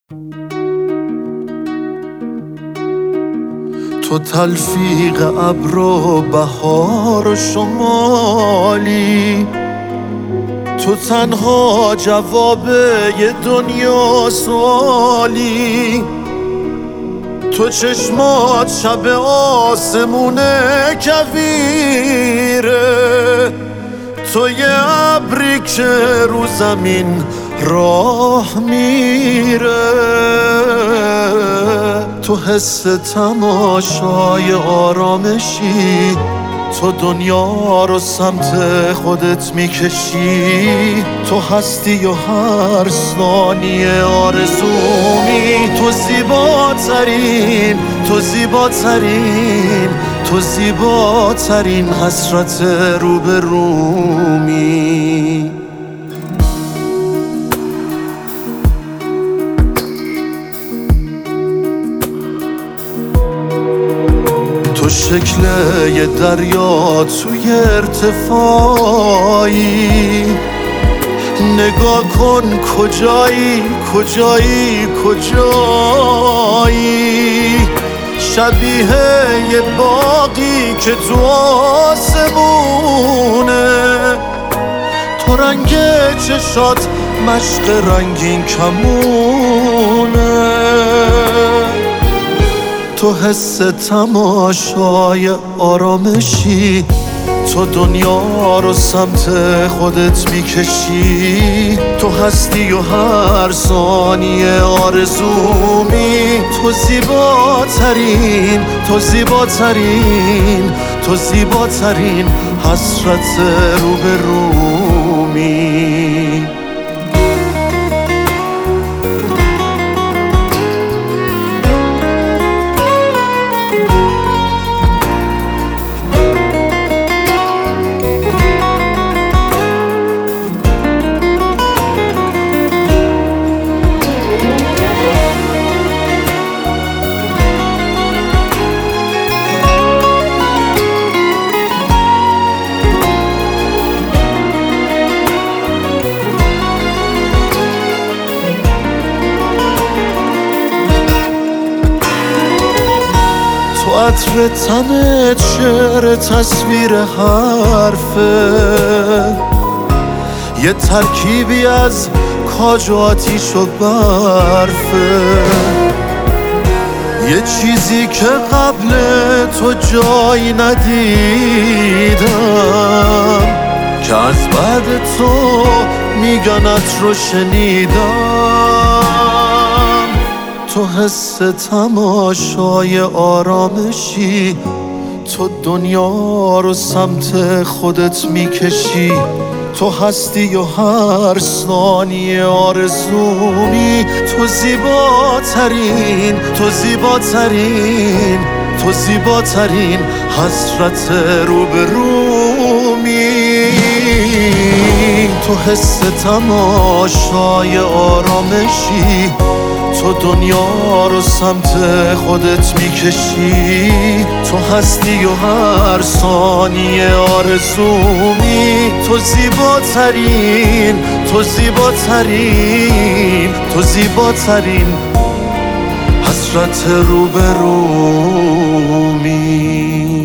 تو تلفیق ابر و بهار و شمالی، تو تنها جواب یه دنیا سوالی. تو چشمات شب آسمون کویره، تو یه ابری که رو زمین راه میره. تو حس تماشای آرامشی، تو دنیا رو سمت خودت میکشی. تو هستی و هر ثانیه آرزومی. تو زیباترین، تو زیباترین، تو زیباترین حسرت روبرومی. تو شکل یه دریا توی ارتفاعی، نگاه کن کجایی کجایی کجایی. شبیه یه باغی که تو آسمونه، تو رنگ چشات مشق رنگین کمونه. تو حس تماشای آرامشی، تو دنیا رو سمت خودت میکشی. تو هستی و هر ثانیه آرزومی. تو زیباترین، تو زیباترین، تو زیباترین حسرت روبرومی. تو عطر تنت شعر تصویر حرفه، یه ترکیبی از کاج و آتیش و برفه. یه چیزی که قبل تو جایی ندیدم، که از بعد تو میگنت رو شنیدم. تو حس تماشای آرامشی، تو دنیا رو سمت خودت میکشی. تو هستی و هر ثانیه آرزومی. تو زیباترین، تو زیباترین، تو زیباترین حسرت روبرومی. تو حس تماشای آرامشی، تو دنیا رو سمت خودت میکشی. تو هستی و هر ثانیه آرزومی. تو زیباترین، تو زیباترین، تو زیباترین حسرت روبرومی.